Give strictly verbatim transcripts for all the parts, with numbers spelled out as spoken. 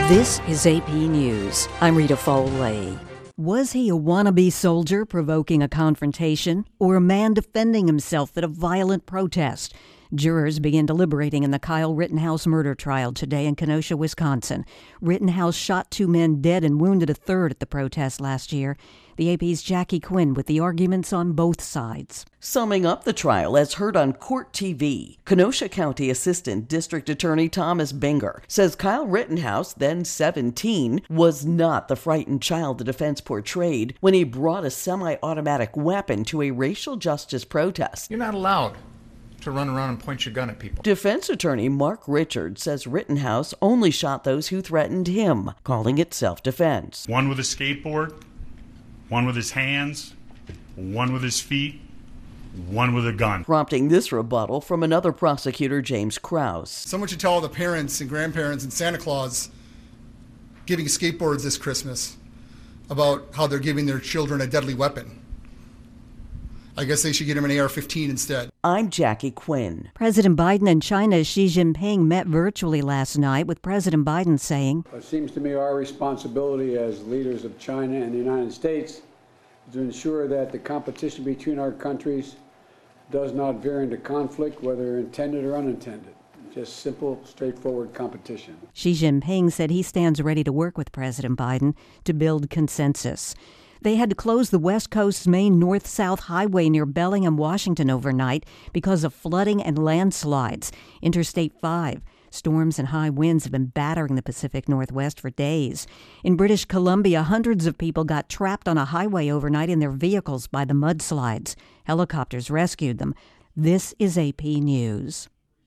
This is A P News. I'm Rita Foley. Was he a wannabe soldier provoking a confrontation, or a man defending himself at a violent protest? Jurors begin deliberating in the Kyle Rittenhouse murder trial today in Kenosha, Wisconsin. Rittenhouse shot two men dead and wounded a third at the protest last year. The A P's Jackie Quinn with the arguments on both sides. Summing up the trial as heard on Court T V, Kenosha County Assistant District Attorney Thomas Binger says Kyle Rittenhouse, then seventeen, was not the frightened child the defense portrayed when he brought a semi-automatic weapon to a racial justice protest. You're not allowed to run around and point your gun at people. Defense attorney Mark Richards says Rittenhouse only shot those who threatened him, calling it self-defense. One with a skateboard, one with his hands, one with his feet, one with a gun. Prompting this rebuttal from another prosecutor, James Krause. Someone should tell all the parents and grandparents and Santa Claus giving skateboards this Christmas about how they're giving their children a deadly weapon. I guess they should get him an A R fifteen instead. I'm Jackie Quinn. President Biden and China's Xi Jinping met virtually last night, with President Biden saying, "It seems to me our responsibility as leaders of China and the United States is to ensure that the competition between our countries does not veer into conflict, whether intended or unintended. Just simple, straightforward competition." Xi Jinping said he stands ready to work with President Biden to build consensus. They had to close the West Coast's main north-south highway near Bellingham, Washington overnight because of flooding and landslides. Interstate five. Storms and high winds have been battering the Pacific Northwest for days. In British Columbia, hundreds of people got trapped on a highway overnight in their vehicles by the mudslides. Helicopters rescued them. This is A P News.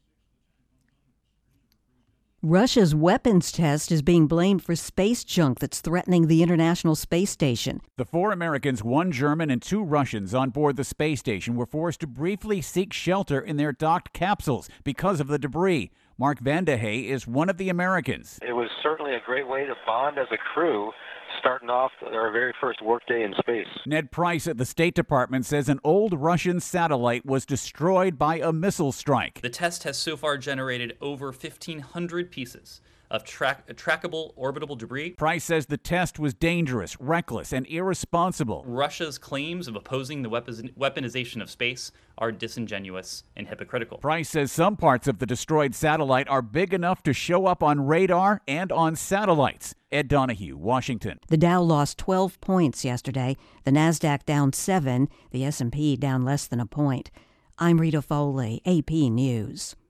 Russia's weapons test is being blamed for space junk that's threatening the International Space Station. The four Americans, one German, and two Russians on board the space station were forced to briefly seek shelter in their docked capsules because of the debris. Mark Vandehey is one of the Americans. It was certainly a great way to bond as a crew, starting off our very first workday in space. Ned Price at the State Department says an old Russian satellite was destroyed by a missile strike. The test has so far generated over fifteen hundred pieces of track, trackable orbitable debris. Price says the test was dangerous, reckless, and irresponsible. Russia's claims of opposing the weaponization of space are disingenuous and hypocritical. Price says some parts of the destroyed satellite are big enough to show up on radar and on satellites. Ed Donahue, Washington. The Dow lost twelve points yesterday. The Nasdaq down seven. The S and P down less than a point. I'm Rita Foley, A P News.